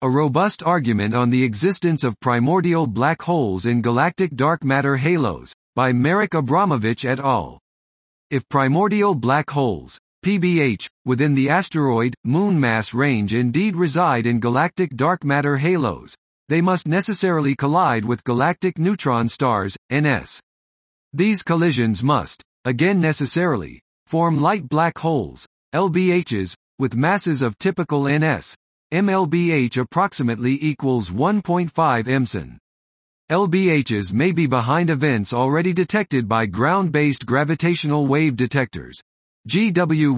A robust argument on the existence of primordial black holes in galactic dark matter halos, by Marek Abramovich et al. If primordial black holes, PBH, within the asteroid-moon mass range indeed reside in galactic dark matter halos, they must necessarily collide with galactic neutron stars, NS. These collisions must, again necessarily, form light black holes, LBHs, with masses of typical NS. MLBH approximately equals 1.5 MSON. LBHs may be behind events already detected by ground-based gravitational wave detectors. GW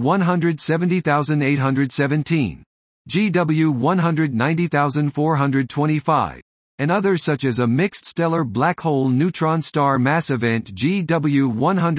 170817, GW 190425, and others such as a mixed stellar black hole neutron star mass event GW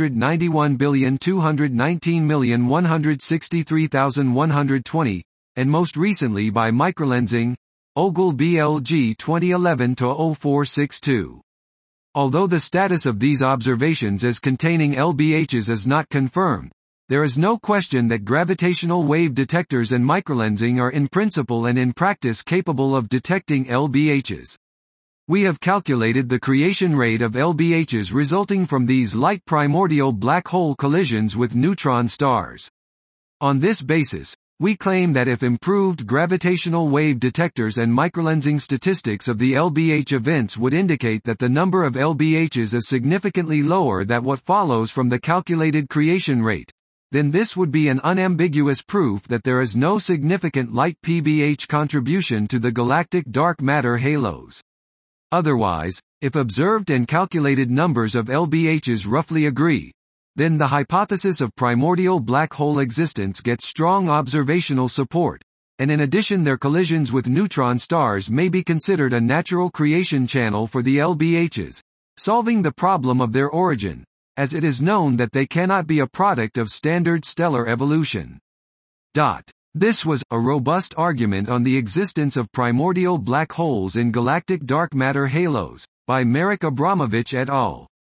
191,219,163,120, and most recently by microlensing, Ogle BLG 2011-0462. Although the status of these observations as containing LBHs is not confirmed, there is no question that gravitational wave detectors and microlensing are in principle and in practice capable of detecting LBHs. We have calculated the creation rate of LBHs resulting from these light primordial black hole collisions with neutron stars. On this basis, we claim that if improved gravitational wave detectors and microlensing statistics of the LBH events would indicate that the number of LBHs is significantly lower than what follows from the calculated creation rate, then this would be an unambiguous proof that there is no significant light PBH contribution to the galactic dark matter halos. Otherwise, if observed and calculated numbers of LBHs roughly agree, then the hypothesis of primordial black hole existence gets strong observational support, and in addition their collisions with neutron stars may be considered a natural creation channel for the LBHs, solving the problem of their origin, as it is known that they cannot be a product of standard stellar evolution. This was a robust argument on the existence of primordial black holes in galactic dark matter halos, by Marek Abramovich et al.